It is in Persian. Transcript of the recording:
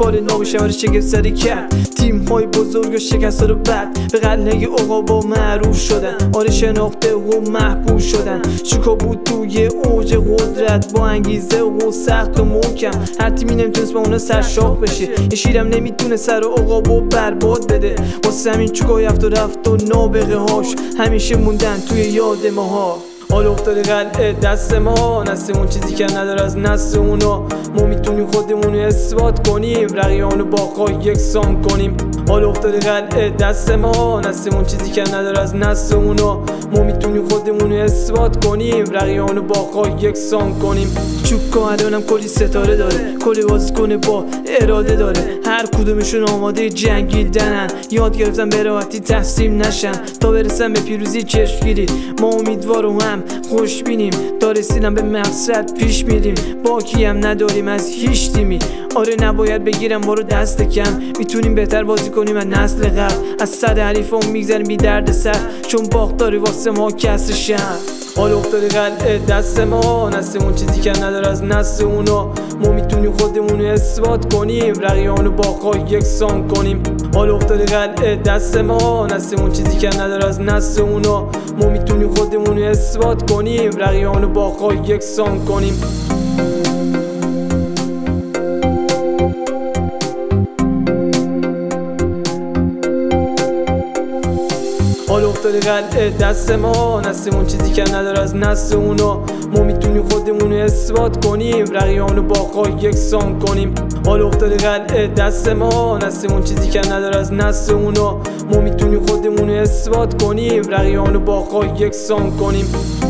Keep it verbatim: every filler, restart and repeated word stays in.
بار نو شماره شگفت سری کرد. تیم های بزرگ و شکست رو بد به قلعه عقابا معروف شدن. آره شناخته و محبوب شدن. چیکار بود توی اوج قدرت با انگیزه و سخت و محکم. هر تیمی نمیتونست با اونا سرشاخ بشه. یه شیرم نمیتونه سر عقابا برباد بده. واسه همین چیکار رفت و رفت و نابغه هاش همیشه موندن توی یاد ماها. حالا افتاده قلعه دست ما، نستمون چیزی که نداره از نست اونا. ما میتونیم خودمونو اثبات کنیم، رقیانو باقا یکسان کنیم. حالا افتاده قلعه دست ما، نستمون چیزی که نداره از نست اونا. ما میتونیم خودمونو اثبات کنیم، رقیانو باقا یکسان کنیم. چوکا الانم کلی ستاره داره، کلی بازیکن با اراده داره. هر کدومشون آماده جنگیدنن، یاد گرفتن به راحتی تسلیم نشن تا برسن به پیروزی چشمگیری. ما امیدوار و هم خوش بینیم، تا رسیدن به مقصد پیش میریم. باکی هم نداریم از هیچ تیمی. آره نباید بگیرم ما رو دست کم، میتونیم بهتر بازی کنیم از نسل قبل. از صد حریفمون میگذریم بی درد سر، چون باخت داری واسه ما کسر شهر. حالا افتاده قلعه دست ما، نستمون چیزی که نداره از نسل اونا. ما میتونیم خودمونو اثبات کنیم، رقیانو باقا یکسان کنیم. حالا افتاده قلعه دست ما، نستمون چیزی که نداره از نسل اونا. ما میتونیم خودمونو اثبات کنیم، رقیانو باقا یکسان کنیم. حالا افتاده قلعه دست ما، نستمون چیزی که نداره از نسل اونا. ما میتونیم خودمونو اثبات کنیم، رقیانو باقا یکسان کنیم. حالا افتاده قلعه دست ما، نستمون چیزی که نداره از نسل اونا. ما میتونیم خودمونو اثبات کنیم، رقیانو باقا یکسان کنیم.